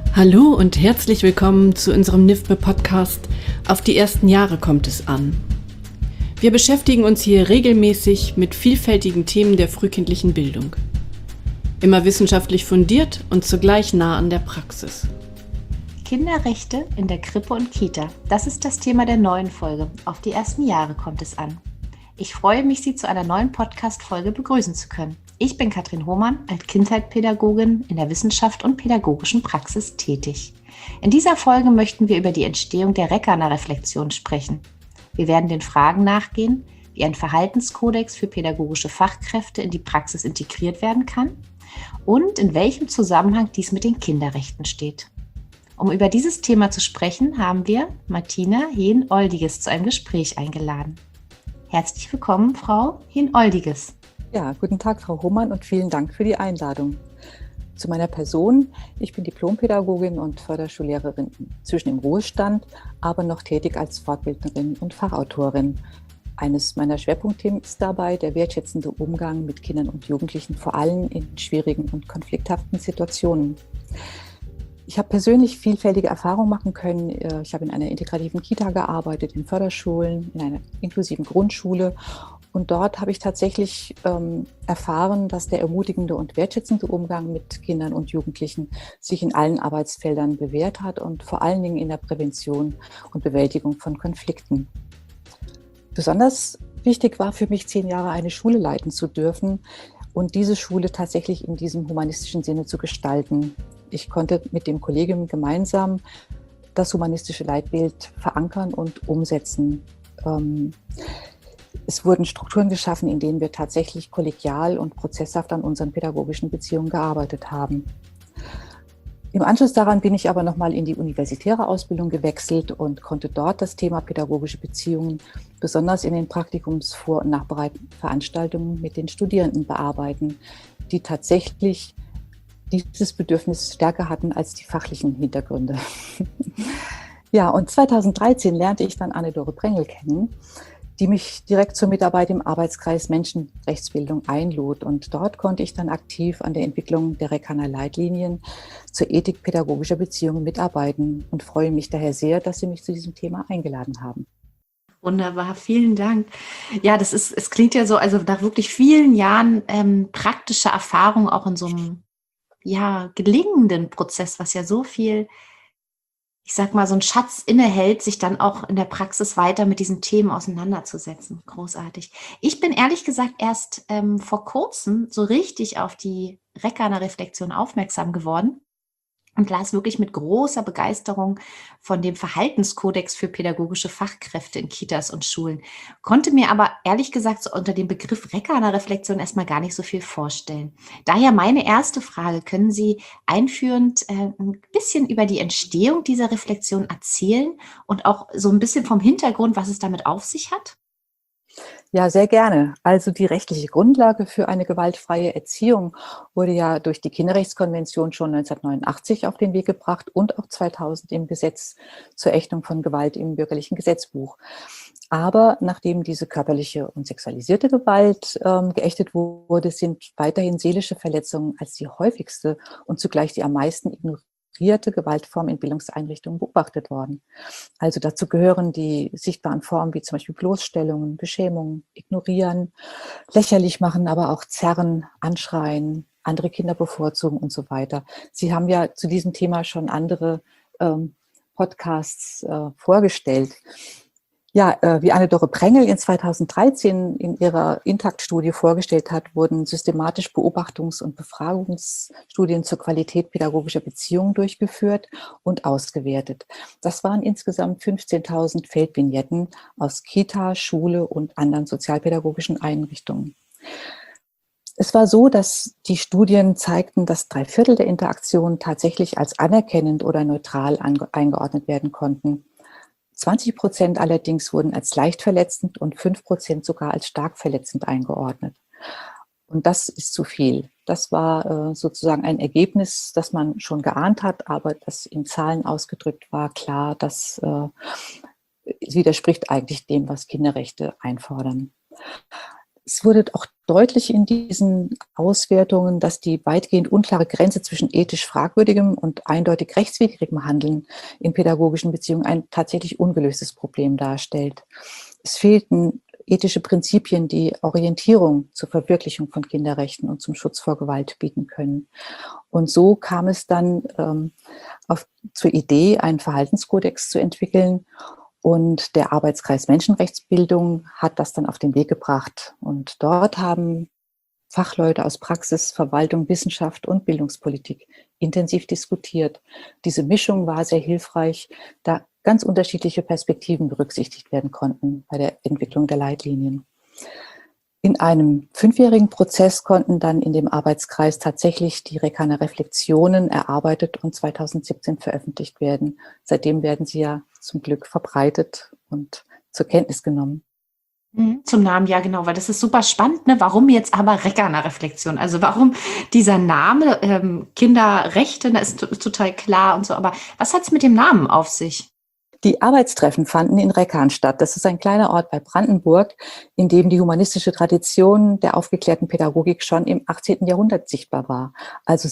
Hallo und herzlich willkommen zu unserem NIFBE-Podcast Auf die ersten Jahre kommt es an. Wir beschäftigen uns hier regelmäßig mit vielfältigen Themen der frühkindlichen Bildung. Immer wissenschaftlich fundiert und zugleich nah an der Praxis. Kinderrechte in der Krippe und Kita, das ist das Thema der neuen Folge. Auf die ersten Jahre kommt es an. Ich freue mich, Sie zu einer neuen Podcast-Folge begrüßen zu können. Ich bin Katrin Hohmann, als Kindheitspädagogin in der Wissenschaft und pädagogischen Praxis tätig. In dieser Folge möchten wir über die Entstehung der Rekana-Reflexion sprechen. Wir werden den Fragen nachgehen, wie ein Verhaltenskodex für pädagogische Fachkräfte in die Praxis integriert werden kann und in welchem Zusammenhang dies mit den Kinderrechten steht. Um über dieses Thema zu sprechen, haben wir Martina Hehn-Oldiges zu einem Gespräch eingeladen. Herzlich willkommen, Frau Hehn-Oldiges. Ja, guten Tag, Frau Hohmann, und vielen Dank für die Einladung. Zu meiner Person: Ich bin Diplompädagogin und Förderschullehrerin, zwischen im Ruhestand, aber noch tätig als Fortbildnerin und Fachautorin. Eines meiner Schwerpunktthemen ist dabei der wertschätzende Umgang mit Kindern und Jugendlichen, vor allem in schwierigen und konflikthaften Situationen. Ich habe persönlich vielfältige Erfahrungen machen können. Ich habe in einer integrativen Kita gearbeitet, in Förderschulen, in einer inklusiven Grundschule. Und dort habe ich tatsächlich erfahren, dass der ermutigende und wertschätzende Umgang mit Kindern und Jugendlichen sich in allen Arbeitsfeldern bewährt hat und vor allen Dingen in der Prävention und Bewältigung von Konflikten. Besonders wichtig war für mich, 10 Jahre eine Schule leiten zu dürfen und diese Schule tatsächlich in diesem humanistischen Sinne zu gestalten. Ich konnte mit dem Kollegium gemeinsam das humanistische Leitbild verankern und umsetzen. Es wurden Strukturen geschaffen, in denen wir tatsächlich kollegial und prozesshaft an unseren pädagogischen Beziehungen gearbeitet haben. Im Anschluss daran bin ich aber nochmal in die universitäre Ausbildung gewechselt und konnte dort das Thema pädagogische Beziehungen besonders in den Praktikums-Vor- und Nachbereitungsveranstaltungen mit den Studierenden bearbeiten, die tatsächlich dieses Bedürfnis stärker hatten als die fachlichen Hintergründe. Ja, und 2013 lernte ich dann Anne-Dore Prengel kennen, die mich direkt zur Mitarbeit im Arbeitskreis Menschenrechtsbildung einlud. Und dort konnte ich dann aktiv an der Entwicklung der Rekana-Leitlinien zur Ethik pädagogischer Beziehungen mitarbeiten und freue mich daher sehr, dass Sie mich zu diesem Thema eingeladen haben. Wunderbar, vielen Dank. Ja, es klingt ja so, also nach wirklich vielen Jahren praktischer Erfahrung auch in so einem gelingenden Prozess, was ja so viel, ich sag mal, so ein Schatz innehält, sich dann auch in der Praxis weiter mit diesen Themen auseinanderzusetzen. Großartig. Ich bin ehrlich gesagt erst vor kurzem so richtig auf die Rekana-Reflexion aufmerksam geworden und las wirklich mit großer Begeisterung von dem Verhaltenskodex für pädagogische Fachkräfte in Kitas und Schulen. Konnte mir aber ehrlich gesagt so unter dem Begriff Rekana-Reflexion erstmal gar nicht so viel vorstellen. Daher meine erste Frage: Können Sie einführend ein bisschen über die Entstehung dieser Reflexion erzählen und auch so ein bisschen vom Hintergrund, was es damit auf sich hat? Ja, sehr gerne. Also die rechtliche Grundlage für eine gewaltfreie Erziehung wurde ja durch die Kinderrechtskonvention schon 1989 auf den Weg gebracht und auch 2000 im Gesetz zur Ächtung von Gewalt im bürgerlichen Gesetzbuch. Aber nachdem diese körperliche und sexualisierte Gewalt geächtet wurde, sind weiterhin seelische Verletzungen als die häufigste und zugleich die am meisten ignorierte Gewaltform in Bildungseinrichtungen beobachtet worden. Also dazu gehören die sichtbaren Formen wie zum Beispiel Bloßstellungen, Beschämungen, Ignorieren, lächerlich machen, aber auch Zerren, Anschreien, andere Kinder bevorzugen und so weiter. Sie haben ja zu diesem Thema schon andere Podcasts vorgestellt. Ja, wie Anne-Dore Prengel in 2013 in ihrer Intakt-Studie vorgestellt hat, wurden systematisch Beobachtungs- und Befragungsstudien zur Qualität pädagogischer Beziehungen durchgeführt und ausgewertet. Das waren insgesamt 15.000 Feldvignetten aus Kita, Schule und anderen sozialpädagogischen Einrichtungen. Es war so, dass die Studien zeigten, dass 3/4 der Interaktionen tatsächlich als anerkennend oder neutral eingeordnet werden konnten. 20% allerdings wurden als leicht verletzend und 5% sogar als stark verletzend eingeordnet. Und das ist zu viel. Das war sozusagen ein Ergebnis, das man schon geahnt hat, aber das in Zahlen ausgedrückt war klar, das widerspricht eigentlich dem, was Kinderrechte einfordern. Es wurde auch deutlich in diesen Auswertungen, dass die weitgehend unklare Grenze zwischen ethisch fragwürdigem und eindeutig rechtswidrigem Handeln in pädagogischen Beziehungen ein tatsächlich ungelöstes Problem darstellt. Es fehlten ethische Prinzipien, die Orientierung zur Verwirklichung von Kinderrechten und zum Schutz vor Gewalt bieten können. Und so kam es dann zur Idee, einen Verhaltenskodex zu entwickeln. Und der Arbeitskreis Menschenrechtsbildung hat das dann auf den Weg gebracht. Und dort haben Fachleute aus Praxis, Verwaltung, Wissenschaft und Bildungspolitik intensiv diskutiert. Diese Mischung war sehr hilfreich, da ganz unterschiedliche Perspektiven berücksichtigt werden konnten bei der Entwicklung der Leitlinien. In einem 5-jährigen Prozess konnten dann in dem Arbeitskreis tatsächlich die Rekaner Reflexionen erarbeitet und 2017 veröffentlicht werden. Seitdem werden sie ja zum Glück verbreitet und zur Kenntnis genommen. Zum Namen, ja genau, weil das ist super spannend, ne? Warum jetzt aber Rekaner Reflexion? Also warum dieser Name, Kinderrechte, das ist total klar und so, aber was hat es mit dem Namen auf sich? Die Arbeitstreffen fanden in Reckahn statt. Das ist ein kleiner Ort bei Brandenburg, in dem die humanistische Tradition der aufgeklärten Pädagogik schon im 18. Jahrhundert sichtbar war. Also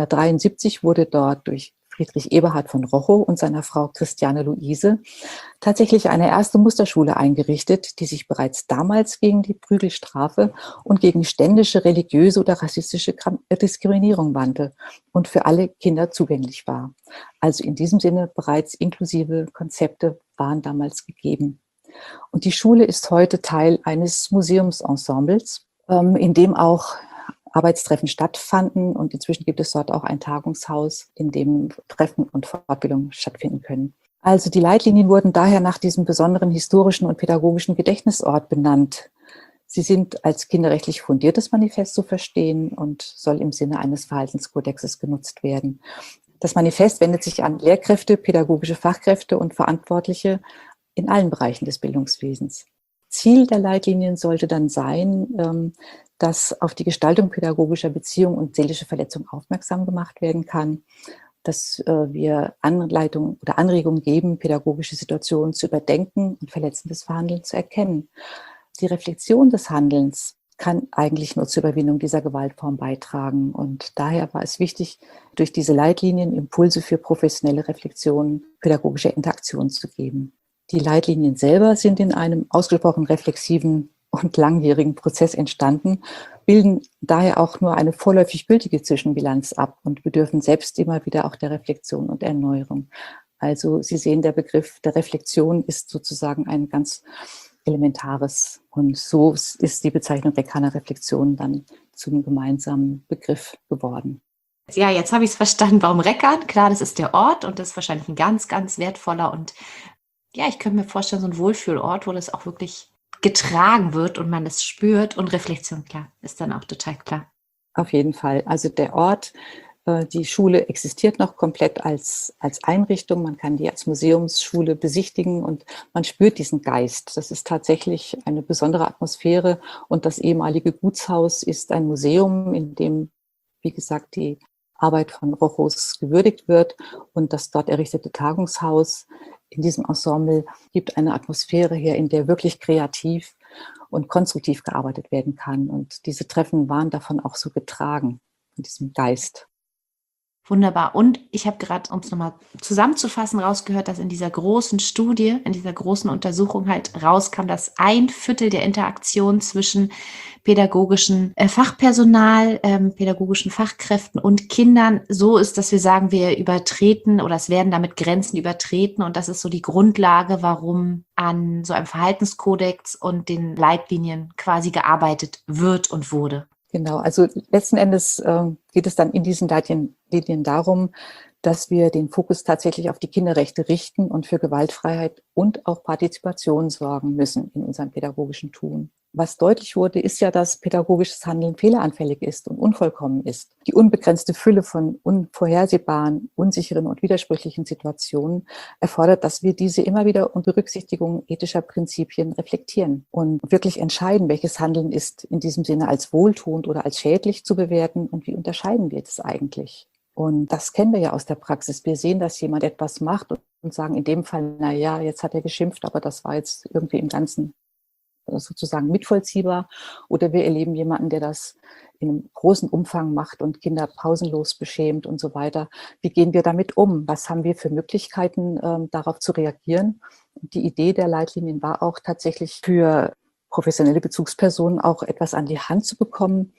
1773 wurde dort durch Friedrich Eberhard von Rochow und seiner Frau Christiane Luise tatsächlich eine erste Musterschule eingerichtet, die sich bereits damals gegen die Prügelstrafe und gegen ständische, religiöse oder rassistische Diskriminierung wandte und für alle Kinder zugänglich war. Also in diesem Sinne bereits inklusive Konzepte waren damals gegeben. Und die Schule ist heute Teil eines Museumsensembles, in dem auch Arbeitstreffen stattfanden, und inzwischen gibt es dort auch ein Tagungshaus, in dem Treffen und Fortbildungen stattfinden können. Also die Leitlinien wurden daher nach diesem besonderen historischen und pädagogischen Gedächtnisort benannt. Sie sind als kinderrechtlich fundiertes Manifest zu verstehen und soll im Sinne eines Verhaltenskodexes genutzt werden. Das Manifest wendet sich an Lehrkräfte, pädagogische Fachkräfte und Verantwortliche in allen Bereichen des Bildungswesens. Ziel der Leitlinien sollte dann sein, dass auf die Gestaltung pädagogischer Beziehung und seelische Verletzung aufmerksam gemacht werden kann, dass wir Anleitungen oder Anregungen geben, pädagogische Situationen zu überdenken und verletzendes Verhandeln zu erkennen. Die Reflexion des Handelns kann eigentlich nur zur Überwindung dieser Gewaltform beitragen. Und daher war es wichtig, durch diese Leitlinien Impulse für professionelle Reflexion, pädagogische Interaktion zu geben. Die Leitlinien selber sind in einem ausgesprochen reflexiven und langjährigen Prozess entstanden, bilden daher auch nur eine vorläufig gültige Zwischenbilanz ab und bedürfen selbst immer wieder auch der Reflexion und Erneuerung. Also Sie sehen, der Begriff der Reflexion ist sozusagen ein ganz elementares, und so ist die Bezeichnung Rekaner Reflexion dann zum gemeinsamen Begriff geworden. Ja, jetzt habe ich es verstanden, warum Reckahn. Klar, das ist der Ort und das ist wahrscheinlich ein ganz, ganz wertvoller und ja, ich könnte mir vorstellen, so ein Wohlfühlort, wo das auch wirklich getragen wird und man es spürt, und Reflexion, klar, ist dann auch total klar. Auf jeden Fall. Also der Ort, die Schule existiert noch komplett als Einrichtung. Man kann die als Museumsschule besichtigen und man spürt diesen Geist. Das ist tatsächlich eine besondere Atmosphäre, und das ehemalige Gutshaus ist ein Museum, in dem, wie gesagt, die Arbeit von Rochows gewürdigt wird, und das dort errichtete Tagungshaus in diesem Ensemble gibt eine Atmosphäre her, in der wirklich kreativ und konstruktiv gearbeitet werden kann. Und diese Treffen waren davon auch so getragen, von diesem Geist. Wunderbar. Und ich habe gerade, um es nochmal zusammenzufassen, rausgehört, dass in dieser großen Studie, in dieser großen Untersuchung halt rauskam, dass 1/4 der Interaktion zwischen pädagogischen Fachpersonal, pädagogischen Fachkräften und Kindern so ist, dass wir sagen, wir übertreten oder es werden damit Grenzen übertreten, und das ist so die Grundlage, warum an so einem Verhaltenskodex und den Leitlinien quasi gearbeitet wird und wurde. Genau, also letzten Endes geht es dann in diesen Leitlinien darum, dass wir den Fokus tatsächlich auf die Kinderrechte richten und für Gewaltfreiheit und auch Partizipation sorgen müssen in unserem pädagogischen Tun. Was deutlich wurde, ist ja, dass pädagogisches Handeln fehleranfällig ist und unvollkommen ist. Die unbegrenzte Fülle von unvorhersehbaren, unsicheren und widersprüchlichen Situationen erfordert, dass wir diese immer wieder unter Berücksichtigung ethischer Prinzipien reflektieren und wirklich entscheiden, welches Handeln ist in diesem Sinne als wohltuend oder als schädlich zu bewerten und wie unterscheiden wir das eigentlich. Und das kennen wir ja aus der Praxis. Wir sehen, dass jemand etwas macht und sagen in dem Fall, na ja, jetzt hat er geschimpft, aber das war jetzt irgendwie im Ganzen sozusagen mitvollziehbar, oder wir erleben jemanden, der das in einem großen Umfang macht und Kinder pausenlos beschämt und so weiter. Wie gehen wir damit um? Was haben wir für Möglichkeiten, darauf zu reagieren? Die Idee der Leitlinien war auch tatsächlich für professionelle Bezugspersonen auch etwas an die Hand zu bekommen,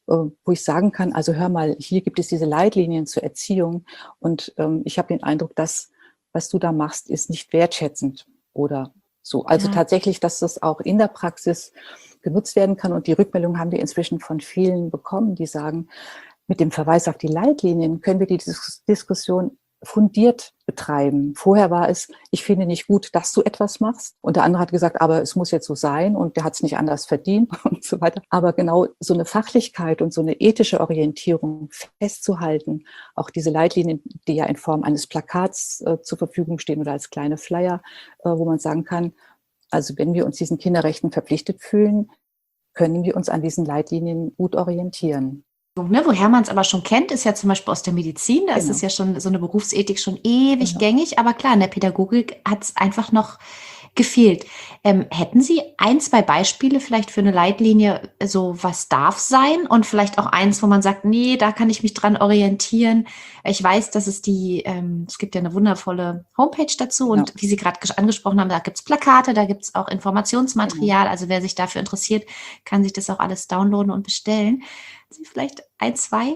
wo ich sagen kann, also hör mal, hier gibt es diese Leitlinien zur Erziehung und ich habe den Eindruck, dass was du da machst, ist nicht wertschätzend oder so. Also tatsächlich, dass das auch in der Praxis genutzt werden kann. Und die Rückmeldung haben wir inzwischen von vielen bekommen, die sagen, mit dem Verweis auf die Leitlinien können wir die Diskussion fundiert betreiben. Vorher war es, ich finde nicht gut, dass du etwas machst. Und der andere hat gesagt, aber es muss jetzt so sein und der hat es nicht anders verdient und so weiter. Aber genau so eine Fachlichkeit und so eine ethische Orientierung festzuhalten, auch diese Leitlinien, die ja in Form eines Plakats zur Verfügung stehen oder als kleine Flyer, wo man sagen kann, also wenn wir uns diesen Kinderrechten verpflichtet fühlen, können wir uns an diesen Leitlinien gut orientieren. Ne, woher man es aber schon kennt, ist ja zum Beispiel aus der Medizin, da ist es ja schon so eine Berufsethik schon ewig gängig, aber klar, in der Pädagogik hat es einfach noch gefehlt. Hätten Sie 1, 2 Beispiele vielleicht für eine Leitlinie, so was darf sein und vielleicht auch eins, wo man sagt, nee, da kann ich mich dran orientieren. Ich weiß, dass es es gibt ja eine wundervolle Homepage dazu und wie Sie gerade angesprochen haben, da gibt es Plakate, da gibt es auch Informationsmaterial, also wer sich dafür interessiert, kann sich das auch alles downloaden und bestellen. Sie vielleicht 1, 2?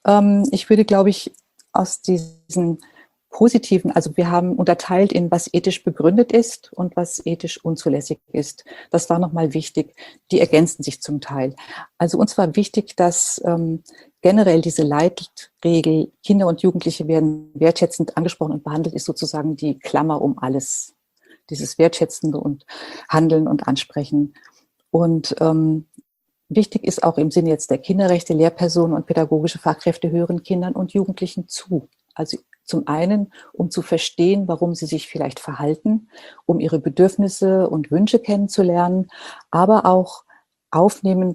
Ich würde, glaube ich, aus diesen positiven, also wir haben unterteilt in was ethisch begründet ist und was ethisch unzulässig ist. Das war nochmal wichtig. Die ergänzen sich zum Teil. Also uns war wichtig, dass generell diese Leitregel, Kinder und Jugendliche werden wertschätzend angesprochen und behandelt, ist sozusagen die Klammer um alles. Dieses wertschätzende und Handeln und Ansprechen. Und wichtig ist auch im Sinne jetzt der Kinderrechte, Lehrpersonen und pädagogische Fachkräfte hören Kindern und Jugendlichen zu. Also zum einen, um zu verstehen, warum sie sich vielleicht verhalten, um ihre Bedürfnisse und Wünsche kennenzulernen, aber auch aufnehmen,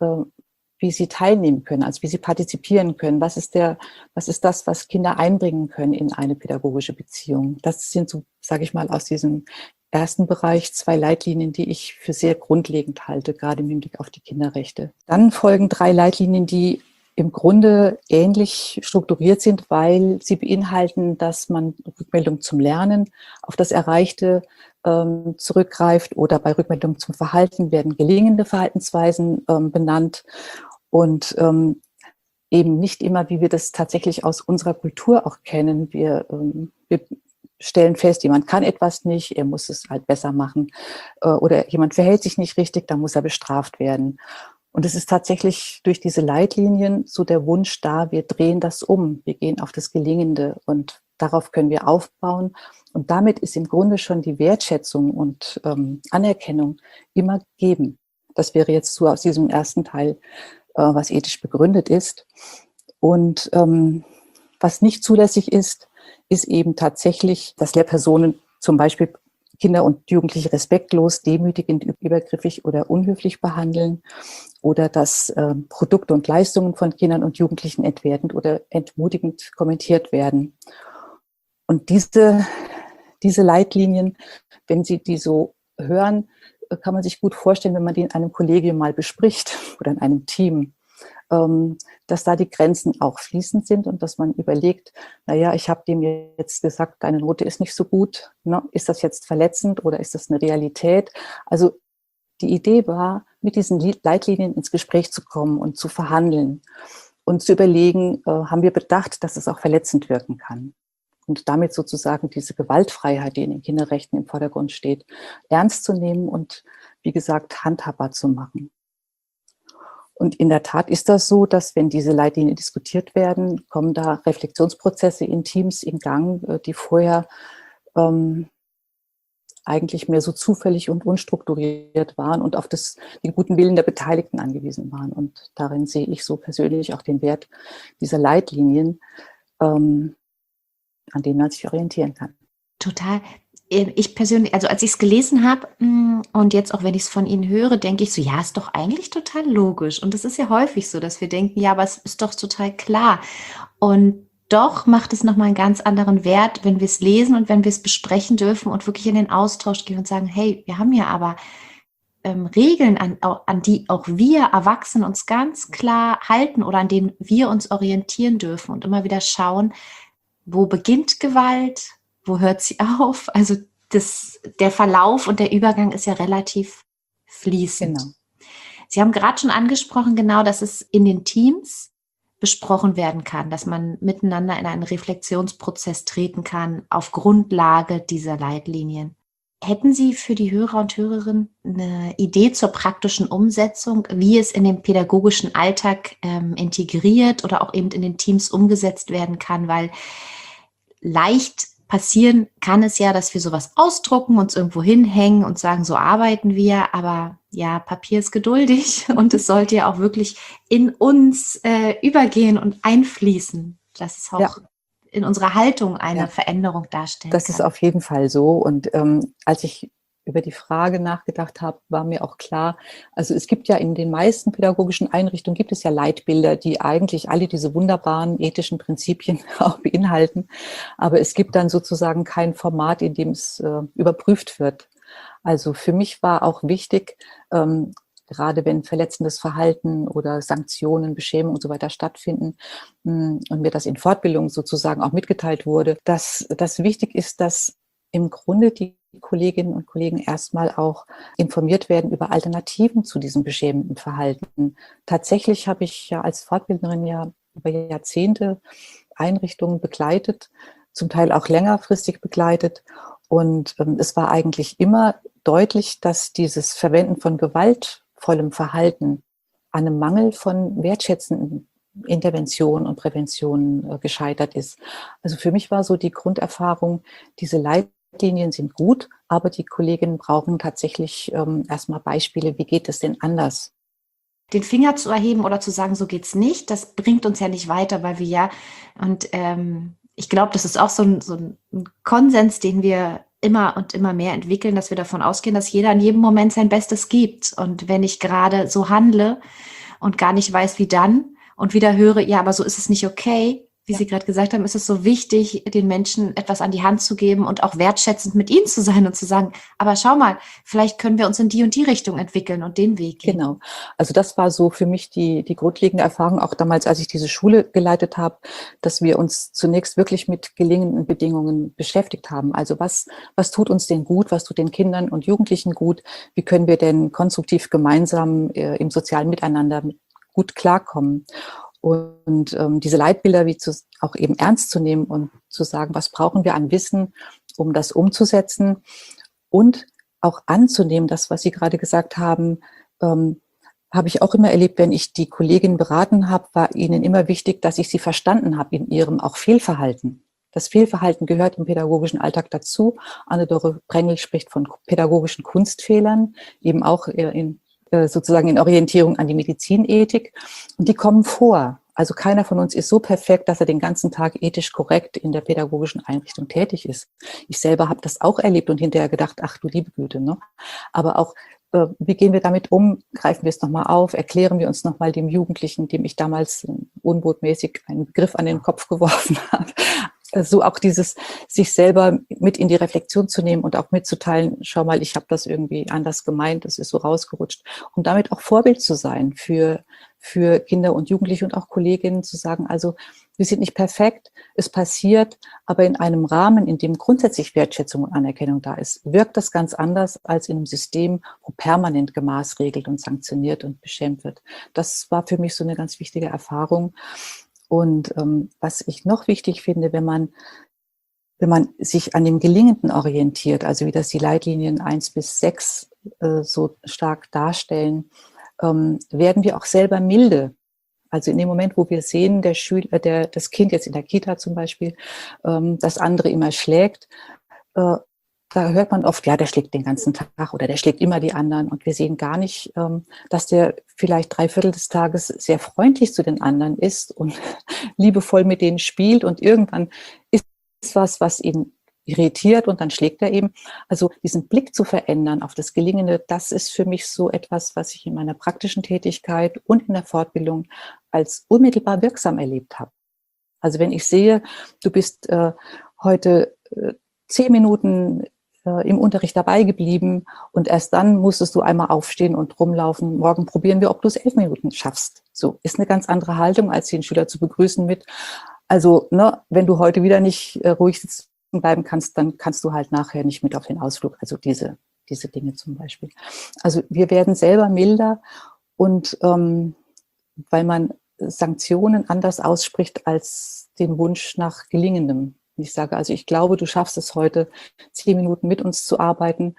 wie sie teilnehmen können, also wie sie partizipieren können. Was ist das, was Kinder einbringen können in eine pädagogische Beziehung? Das sind so, sage ich mal, aus diesem ersten Bereich 2 Leitlinien, die ich für sehr grundlegend halte, gerade im Hinblick auf die Kinderrechte. Dann folgen 3 Leitlinien, die im Grunde ähnlich strukturiert sind, weil sie beinhalten, dass man Rückmeldung zum Lernen auf das Erreichte zurückgreift oder bei Rückmeldung zum Verhalten werden gelingende Verhaltensweisen benannt und eben nicht immer, wie wir das tatsächlich aus unserer Kultur auch kennen. Wir stellen fest, jemand kann etwas nicht, er muss es halt besser machen oder jemand verhält sich nicht richtig, dann muss er bestraft werden. Und es ist tatsächlich durch diese Leitlinien so der Wunsch da, wir drehen das um, wir gehen auf das Gelingende und darauf können wir aufbauen. Und damit ist im Grunde schon die Wertschätzung und Anerkennung immer gegeben. Das wäre jetzt so aus diesem ersten Teil, was ethisch begründet ist. Und was nicht zulässig ist eben tatsächlich, dass Lehrpersonen zum Beispiel Kinder und Jugendliche respektlos, demütigend, übergriffig oder unhöflich behandeln oder dass Produkte und Leistungen von Kindern und Jugendlichen entwertend oder entmutigend kommentiert werden. Und diese Leitlinien, wenn Sie die so hören, kann man sich gut vorstellen, wenn man die in einem Kollegium mal bespricht oder in einem Team, dass da die Grenzen auch fließend sind und dass man überlegt, naja, ich habe dem jetzt gesagt, deine Note ist nicht so gut, ne? Ist das jetzt verletzend oder ist das eine Realität? Also die Idee war, mit diesen Leitlinien ins Gespräch zu kommen und zu verhandeln und zu überlegen, haben wir bedacht, dass es auch verletzend wirken kann? Und damit sozusagen diese Gewaltfreiheit, die in den Kinderrechten im Vordergrund steht, ernst zu nehmen und, wie gesagt, handhabbar zu machen. Und in der Tat ist das so, dass wenn diese Leitlinien diskutiert werden, kommen da Reflexionsprozesse in Teams in Gang, die vorher eigentlich mehr so zufällig und unstrukturiert waren und auf den guten Willen der Beteiligten angewiesen waren. Und darin sehe ich so persönlich auch den Wert dieser Leitlinien, an denen man sich orientieren kann. Total. Ich persönlich, also als ich es gelesen habe und jetzt auch, wenn ich es von Ihnen höre, denke ich so, ja, ist doch eigentlich total logisch. Und das ist ja häufig so, dass wir denken, ja, aber es ist doch total klar. Und doch macht es nochmal einen ganz anderen Wert, wenn wir es lesen und wenn wir es besprechen dürfen und wirklich in den Austausch gehen und sagen, hey, wir haben ja aber Regeln, an die auch wir Erwachsenen uns ganz klar halten oder an denen wir uns orientieren dürfen und immer wieder schauen, wo beginnt Gewalt, wo hört sie auf? Also der Verlauf und der Übergang ist ja relativ fließend. Genau. Sie haben gerade schon angesprochen, genau, dass es in den Teams besprochen werden kann, dass man miteinander in einen Reflexionsprozess treten kann auf Grundlage dieser Leitlinien. Hätten Sie für die Hörer und Hörerinnen eine Idee zur praktischen Umsetzung, wie es in den pädagogischen Alltag integriert oder auch eben in den Teams umgesetzt werden kann? Weil leicht passieren kann es ja, dass wir sowas ausdrucken, uns irgendwo hinhängen und sagen, so arbeiten wir. Aber ja, Papier ist geduldig und es sollte ja auch wirklich in uns übergehen und einfließen, dass es auch in unserer Haltung eine Veränderung darstellen kann. Das ist auf jeden Fall so. Und als ich über die Frage nachgedacht habe, war mir auch klar, also es gibt ja in den meisten pädagogischen Einrichtungen gibt es ja Leitbilder, die eigentlich alle diese wunderbaren ethischen Prinzipien auch beinhalten. Aber es gibt dann sozusagen kein Format, in dem es überprüft wird. Also für mich war auch wichtig, gerade wenn verletzendes Verhalten oder Sanktionen, Beschämung und so weiter stattfinden und mir das in Fortbildung sozusagen auch mitgeteilt wurde, dass das wichtig ist, dass im Grunde die Kolleginnen und Kollegen erstmal auch informiert werden über Alternativen zu diesem beschämenden Verhalten. Tatsächlich habe ich ja als Fortbildnerin ja über Jahrzehnte Einrichtungen begleitet, zum Teil auch längerfristig begleitet. Und es war eigentlich immer deutlich, dass dieses Verwenden von gewaltvollem Verhalten an einem Mangel von wertschätzenden Intervention und Prävention gescheitert ist. Also für mich war so die Grunderfahrung, diese Leitlinien sind gut, aber die Kolleginnen brauchen tatsächlich erstmal Beispiele, wie geht es denn anders? Den Finger zu erheben oder zu sagen, so geht's nicht, das bringt uns ja nicht weiter, weil wir ja, und ich glaube, das ist auch so ein Konsens, den wir immer und immer mehr entwickeln, dass wir davon ausgehen, dass jeder in jedem Moment sein Bestes gibt. Und wenn ich gerade so handle und gar nicht weiß, wie dann, und wieder höre, ja, aber so ist es nicht okay, wie Sie gerade gesagt haben, ist es so wichtig, den Menschen etwas an die Hand zu geben und auch wertschätzend mit ihnen zu sein und zu sagen, aber schau mal, vielleicht können wir uns in die und die Richtung entwickeln und den Weg gehen. Genau. Also das war so für mich die grundlegende Erfahrung, auch damals, als ich diese Schule geleitet habe, dass wir uns zunächst wirklich mit gelingenden Bedingungen beschäftigt haben. Also was tut uns denn gut? Was tut den Kindern und Jugendlichen gut? Wie können wir denn konstruktiv gemeinsam im sozialen Miteinander gut klarkommen? Und diese Leitbilder auch eben ernst zu nehmen und zu sagen, was brauchen wir an Wissen, um das umzusetzen und auch anzunehmen, das, was Sie gerade gesagt haben, habe ich auch immer erlebt, wenn ich die Kolleginnen beraten habe, war ihnen immer wichtig, dass ich sie verstanden habe in ihrem auch Fehlverhalten. Das Fehlverhalten gehört im pädagogischen Alltag dazu. Anne-Dore Prengel spricht von pädagogischen Kunstfehlern, eben auch sozusagen in Orientierung an die Medizinethik. Und die kommen vor. Also keiner von uns ist so perfekt, dass er den ganzen Tag ethisch korrekt in der pädagogischen Einrichtung tätig ist. Ich selber habe das auch erlebt und hinterher gedacht, ach du liebe Güte, ne? Aber auch, wie gehen wir damit um? Greifen wir es nochmal auf? Erklären wir uns nochmal dem Jugendlichen, dem ich damals unbotmäßig einen Begriff an den Kopf geworfen habe? So auch dieses, sich selber mit in die Reflexion zu nehmen und auch mitzuteilen, schau mal, ich habe das irgendwie anders gemeint, das ist so rausgerutscht. Und damit auch Vorbild zu sein für Kinder und Jugendliche und auch Kolleginnen, zu sagen, also wir sind nicht perfekt, es passiert, aber in einem Rahmen, in dem grundsätzlich Wertschätzung und Anerkennung da ist, wirkt das ganz anders als in einem System, wo permanent gemaßregelt und sanktioniert und beschämt wird. Das war für mich so eine ganz wichtige Erfahrung. Und was ich noch wichtig finde, wenn man sich an dem Gelingenden orientiert, also wie das die Leitlinien 1-6 so stark darstellen, werden wir auch selber milde. Also in dem Moment, wo wir sehen, das Kind jetzt in der Kita zum Beispiel, das andere immer schlägt, da hört man oft, ja, der schlägt den ganzen Tag oder der schlägt immer die anderen. Und wir sehen gar nicht, dass der vielleicht 3/4 des Tages sehr freundlich zu den anderen ist und liebevoll mit denen spielt. Und irgendwann ist was ihn irritiert und dann schlägt er eben. Also diesen Blick zu verändern auf das Gelingende, das ist für mich so etwas, was ich in meiner praktischen Tätigkeit und in der Fortbildung als unmittelbar wirksam erlebt habe. Also wenn ich sehe, du bist heute 10 Minuten im Unterricht dabei geblieben und erst dann musstest du einmal aufstehen und rumlaufen. Morgen probieren wir, ob du es 11 Minuten schaffst. So ist eine ganz andere Haltung, als den Schüler zu begrüßen mit, also ne, wenn du heute wieder nicht ruhig sitzen bleiben kannst, dann kannst du halt nachher nicht mit auf den Ausflug. Also diese Dinge zum Beispiel. Also wir werden selber milder und weil man Sanktionen anders ausspricht als den Wunsch nach Gelingendem. Ich sage, also ich glaube, du schaffst es heute, 10 Minuten mit uns zu arbeiten.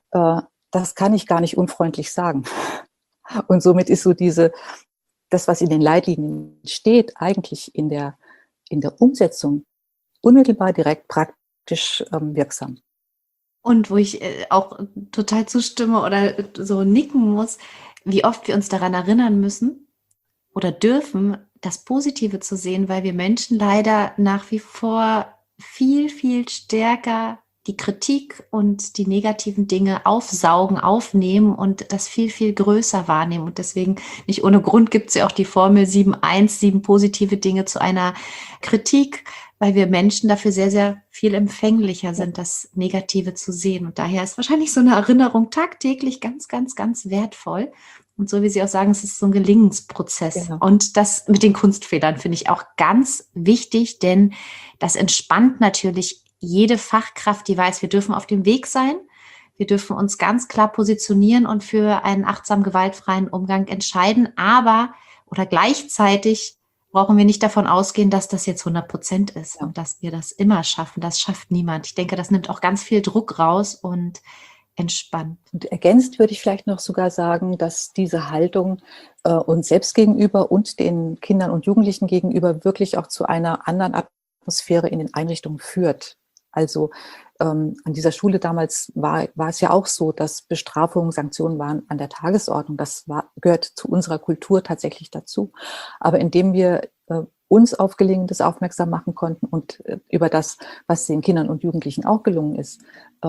Das kann ich gar nicht unfreundlich sagen. Und somit ist so das, was in den Leitlinien steht, eigentlich in der Umsetzung unmittelbar direkt praktisch wirksam. Und wo ich auch total zustimme oder so nicken muss, wie oft wir uns daran erinnern müssen oder dürfen, das Positive zu sehen, weil wir Menschen leider nach wie vor viel, viel stärker die Kritik und die negativen Dinge aufsaugen, aufnehmen und das viel, viel größer wahrnehmen. Und deswegen, nicht ohne Grund, gibt es ja auch die Formel 7-1, 7 positive Dinge zu einer Kritik, weil wir Menschen dafür sehr, sehr viel empfänglicher sind, das Negative zu sehen. Und daher ist wahrscheinlich so eine Erinnerung tagtäglich ganz, ganz, ganz wertvoll. Und so wie Sie auch sagen, es ist so ein Gelingensprozess. Genau. Und das mit den Kunstfehlern finde ich auch ganz wichtig, denn das entspannt natürlich jede Fachkraft, die weiß, wir dürfen auf dem Weg sein. Wir dürfen uns ganz klar positionieren und für einen achtsam gewaltfreien Umgang entscheiden. Aber oder gleichzeitig brauchen wir nicht davon ausgehen, dass das jetzt 100% ist und dass wir das immer schaffen. Das schafft niemand. Ich denke, das nimmt auch ganz viel Druck raus und entspannt. Und ergänzt würde ich vielleicht noch sogar sagen, dass diese Haltung uns selbst gegenüber und den Kindern und Jugendlichen gegenüber wirklich auch zu einer anderen Atmosphäre in den Einrichtungen führt. Also an dieser Schule damals war es ja auch so, dass Bestrafungen, Sanktionen waren an der Tagesordnung. Das gehört zu unserer Kultur tatsächlich dazu. Aber indem wir uns auf Gelingendes aufmerksam machen konnten und über das, was den Kindern und Jugendlichen auch gelungen ist,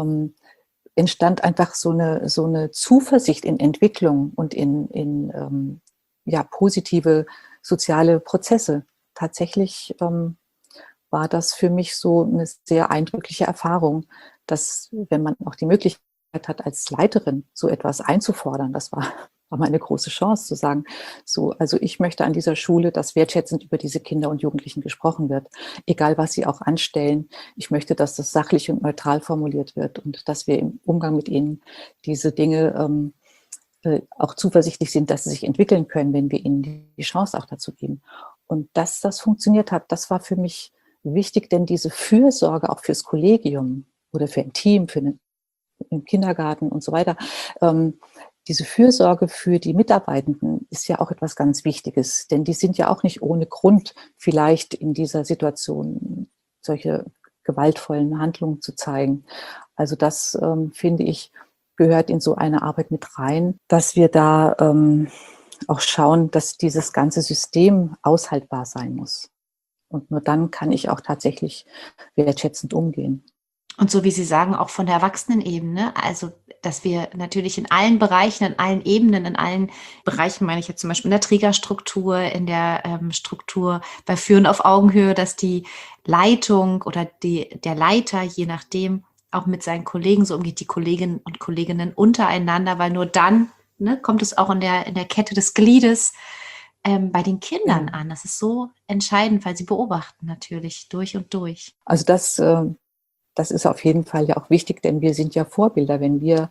entstand einfach so eine Zuversicht in Entwicklung und in positive soziale Prozesse. Tatsächlich war das für mich so eine sehr eindrückliche Erfahrung, dass, wenn man auch die Möglichkeit hat, als Leiterin so etwas einzufordern, das war meine große Chance zu sagen, so, also ich möchte an dieser Schule, dass wertschätzend über diese Kinder und Jugendlichen gesprochen wird, egal was sie auch anstellen. Ich möchte, dass das sachlich und neutral formuliert wird und dass wir im Umgang mit ihnen diese Dinge auch zuversichtlich sind, dass sie sich entwickeln können, wenn wir ihnen die Chance auch dazu geben. Und dass das funktioniert hat, das war für mich wichtig, denn diese Fürsorge auch fürs Kollegium oder für ein Team, für den Kindergarten und so weiter, diese Fürsorge für die Mitarbeitenden ist ja auch etwas ganz Wichtiges, denn die sind ja auch nicht ohne Grund vielleicht in dieser Situation solche gewaltvollen Handlungen zu zeigen. Also das, finde ich, gehört in so eine Arbeit mit rein, dass wir da auch schauen, dass dieses ganze System aushaltbar sein muss. Und nur dann kann ich auch tatsächlich wertschätzend umgehen. Und so wie Sie sagen, auch von der Erwachsenenebene, also dass wir natürlich in allen Bereichen, in allen Ebenen, in allen Bereichen, meine ich jetzt zum Beispiel in der Trägerstruktur, in der Struktur bei Führen auf Augenhöhe, dass die Leitung oder der Leiter, je nachdem, auch mit seinen Kollegen so umgeht, die Kolleginnen und Kolleginnen untereinander, weil nur dann kommt es auch in der Kette des Gliedes bei den Kindern an. Das ist so entscheidend, weil sie beobachten natürlich durch und durch. Also das ist auf jeden Fall ja auch wichtig, denn wir sind ja Vorbilder, wenn wir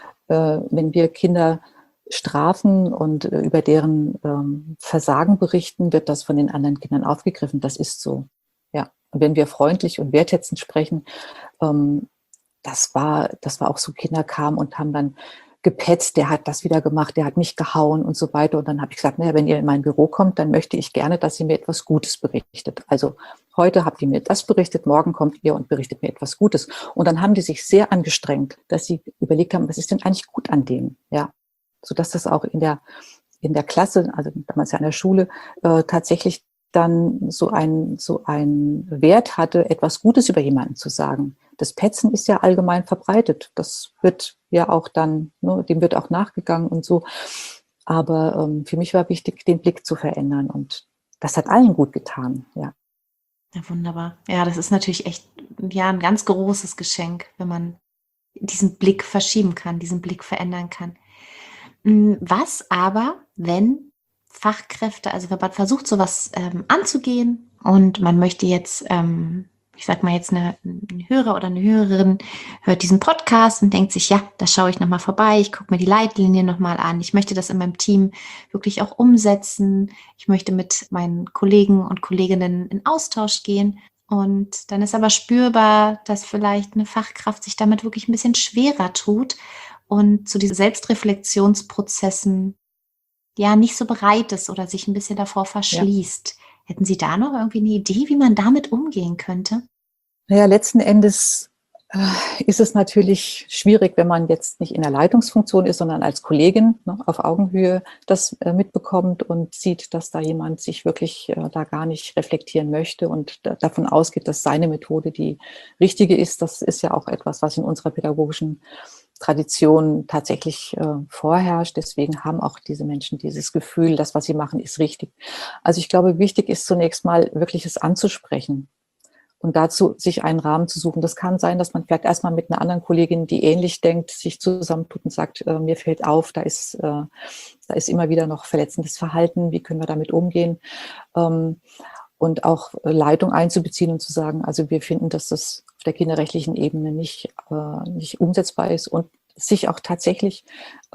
Kinder strafen und über deren Versagen berichten, wird das von den anderen Kindern aufgegriffen. Das ist so. Ja. Und wenn wir freundlich und wertschätzend sprechen, das war auch so, Kinder kamen und haben dann gepetzt, der hat das wieder gemacht, der hat mich gehauen und so weiter. Und dann habe ich gesagt, naja, wenn ihr in mein Büro kommt, dann möchte ich gerne, dass ihr mir etwas Gutes berichtet. Also heute habt ihr mir das berichtet, morgen kommt ihr und berichtet mir etwas Gutes. Und dann haben die sich sehr angestrengt, dass sie überlegt haben, was ist denn eigentlich gut an dem? Ja, sodass das auch in der Klasse, also damals ja an der Schule, tatsächlich dann so ein Wert hatte, etwas Gutes über jemanden zu sagen. Das Petzen ist ja allgemein verbreitet. Das wird ja auch dann, dem wird auch nachgegangen und so. Aber für mich war wichtig, den Blick zu verändern. Und das hat allen gut getan, ja. Ja, wunderbar. Ja, das ist natürlich echt ein ganz großes Geschenk, wenn man diesen Blick verschieben kann, diesen Blick verändern kann. Was aber, wenn Fachkräfte, also wenn man versucht, sowas anzugehen und man möchte jetzt, ich sag mal jetzt ein Hörer oder eine Hörerin hört diesen Podcast und denkt sich, ja, da schaue ich nochmal vorbei, ich gucke mir die Leitlinien nochmal an, ich möchte das in meinem Team wirklich auch umsetzen, ich möchte mit meinen Kollegen und Kolleginnen in Austausch gehen. Und dann ist aber spürbar, dass vielleicht eine Fachkraft sich damit wirklich ein bisschen schwerer tut und zu diesen Selbstreflexionsprozessen ja nicht so bereit ist oder sich ein bisschen davor Ja. verschließt. Hätten Sie da noch irgendwie eine Idee, wie man damit umgehen könnte? Naja, letzten Endes ist es natürlich schwierig, wenn man jetzt nicht in der Leitungsfunktion ist, sondern als Kollegin, ne, auf Augenhöhe das mitbekommt und sieht, dass da jemand sich wirklich da gar nicht reflektieren möchte und davon ausgeht, dass seine Methode die richtige ist. Das ist ja auch etwas, was in unserer pädagogischen Tradition tatsächlich vorherrscht. Deswegen haben auch diese Menschen dieses Gefühl, das, was sie machen, ist richtig. Also ich glaube, wichtig ist zunächst mal wirklich es anzusprechen. Und dazu sich einen Rahmen zu suchen. Das kann sein, dass man vielleicht erstmal mit einer anderen Kollegin, die ähnlich denkt, sich zusammentut und sagt, mir fällt auf, da ist immer wieder noch verletzendes Verhalten, wie können wir damit umgehen? Und auch Leitung einzubeziehen und zu sagen, also wir finden, dass das auf der kinderrechtlichen Ebene nicht umsetzbar ist und sich auch tatsächlich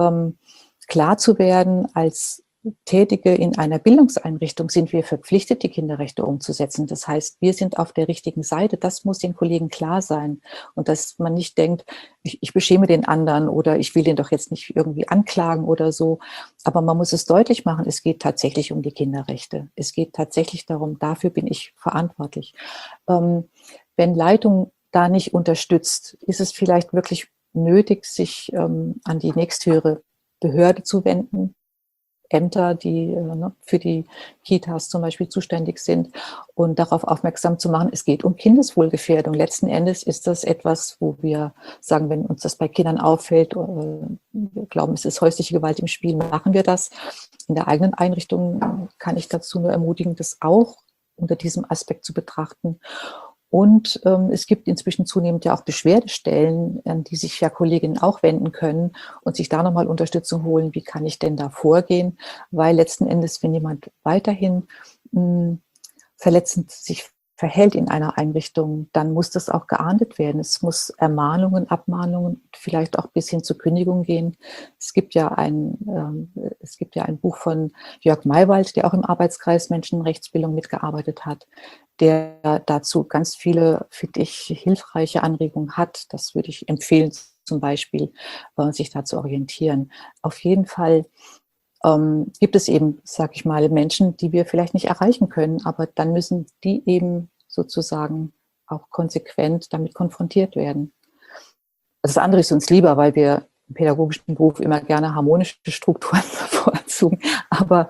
klar zu werden, als Tätige in einer Bildungseinrichtung sind wir verpflichtet, die Kinderrechte umzusetzen. Das heißt, wir sind auf der richtigen Seite. Das muss den Kollegen klar sein. Und dass man nicht denkt, ich beschäme den anderen oder ich will den doch jetzt nicht irgendwie anklagen oder so. Aber man muss es deutlich machen, es geht tatsächlich um die Kinderrechte. Es geht tatsächlich darum, dafür bin ich verantwortlich. Wenn Leitung da nicht unterstützt, ist es vielleicht wirklich nötig, sich an die nächsthöhere Behörde zu wenden, Ämter, die für die Kitas zum Beispiel zuständig sind und darauf aufmerksam zu machen, es geht um Kindeswohlgefährdung. Letzten Endes ist das etwas, wo wir sagen, wenn uns das bei Kindern auffällt, wir glauben, es ist häusliche Gewalt im Spiel, machen wir das. In der eigenen Einrichtung kann ich dazu nur ermutigen, das auch unter diesem Aspekt zu betrachten. Und es gibt inzwischen zunehmend ja auch Beschwerdestellen, an die sich ja Kolleginnen auch wenden können und sich da nochmal Unterstützung holen. Wie kann ich denn da vorgehen? Weil letzten Endes, wenn jemand weiterhin verletzend sich verhält in einer Einrichtung, dann muss das auch geahndet werden. Es muss Ermahnungen, Abmahnungen, vielleicht auch bis hin zur Kündigung gehen. Es gibt ja ein Buch von Jörg Maywald, der auch im Arbeitskreis Menschenrechtsbildung mitgearbeitet hat, der dazu ganz viele, finde ich, hilfreiche Anregungen hat. Das würde ich empfehlen, zum Beispiel, sich da zu orientieren. Auf jeden Fall gibt es eben, sag ich mal, Menschen, die wir vielleicht nicht erreichen können, aber dann müssen die eben sozusagen auch konsequent damit konfrontiert werden. Das andere ist uns lieber, weil wir im pädagogischen Beruf immer gerne harmonische Strukturen bevorzugen, aber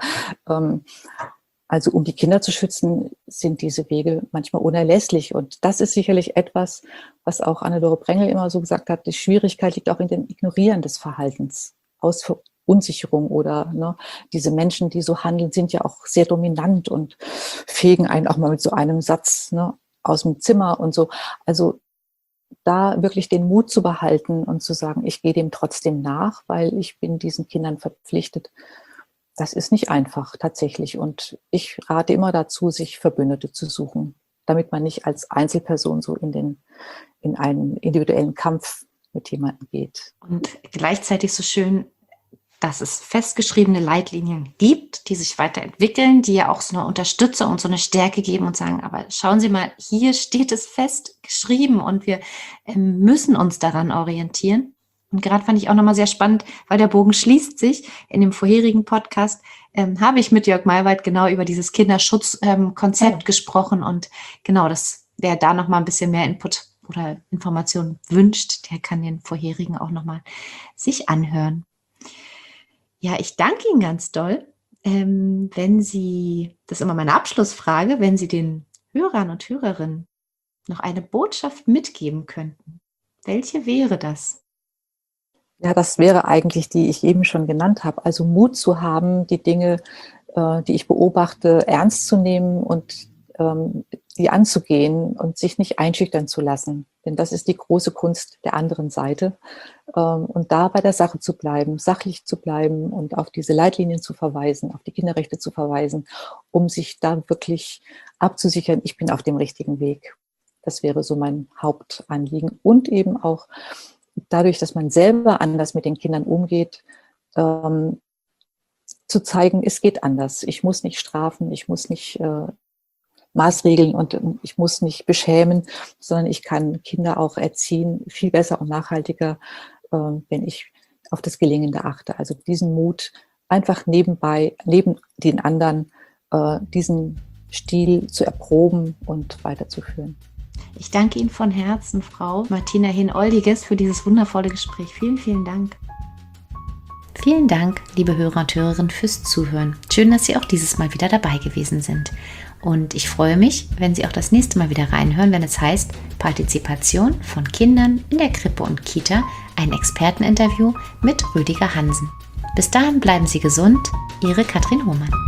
also um die Kinder zu schützen, sind diese Wege manchmal unerlässlich. Und das ist sicherlich etwas, was auch Anne-Dore Prengel immer so gesagt hat, die Schwierigkeit liegt auch in dem Ignorieren des Verhaltens, aus Verunsicherung oder diese Menschen, die so handeln, sind ja auch sehr dominant und fegen einen auch mal mit so einem Satz aus dem Zimmer und so. Also da wirklich den Mut zu behalten und zu sagen, ich gehe dem trotzdem nach, weil ich bin diesen Kindern verpflichtet. Das ist nicht einfach tatsächlich. Und ich rate immer dazu, sich Verbündete zu suchen, damit man nicht als Einzelperson so in einen individuellen Kampf mit jemandem geht. Und gleichzeitig so schön, dass es festgeschriebene Leitlinien gibt, die sich weiterentwickeln, die ja auch so eine Unterstützung und so eine Stärke geben und sagen, aber schauen Sie mal, hier steht es festgeschrieben und wir müssen uns daran orientieren. Und gerade fand ich auch nochmal sehr spannend, weil der Bogen schließt sich. In dem vorherigen Podcast habe ich mit Jörg Maywald genau über dieses Kinderschutzkonzept gesprochen. Und genau, wer da nochmal ein bisschen mehr Input oder Informationen wünscht, der kann den vorherigen auch nochmal sich anhören. Ja, ich danke Ihnen ganz doll. Wenn Sie, das ist immer meine Abschlussfrage, wenn Sie den Hörern und Hörerinnen noch eine Botschaft mitgeben könnten, welche wäre das? Ja, das wäre eigentlich die ich eben schon genannt habe. Also Mut zu haben, die Dinge, die ich beobachte, ernst zu nehmen und die anzugehen und sich nicht einschüchtern zu lassen. Denn das ist die große Kunst der anderen Seite. Und da bei der Sache zu bleiben, sachlich zu bleiben und auf diese Leitlinien zu verweisen, auf die Kinderrechte zu verweisen, um sich da wirklich abzusichern, ich bin auf dem richtigen Weg. Das wäre so mein Hauptanliegen. Und eben auch dadurch, dass man selber anders mit den Kindern umgeht, zu zeigen, es geht anders. Ich muss nicht strafen, ich muss nicht maßregeln und ich muss nicht beschämen, sondern ich kann Kinder auch erziehen, viel besser und nachhaltiger, wenn ich auf das Gelingende achte. Also diesen Mut, einfach nebenbei, neben den anderen, diesen Stil zu erproben und weiterzuführen. Ich danke Ihnen von Herzen, Frau Martina Hehn-Oldiges, für dieses wundervolle Gespräch. Vielen, vielen Dank. Vielen Dank, liebe Hörer und Hörerinnen, fürs Zuhören. Schön, dass Sie auch dieses Mal wieder dabei gewesen sind. Und ich freue mich, wenn Sie auch das nächste Mal wieder reinhören, wenn es heißt Partizipation von Kindern in der Krippe und Kita, ein Experteninterview mit Rüdiger Hansen. Bis dahin bleiben Sie gesund, Ihre Katrin Hohmann.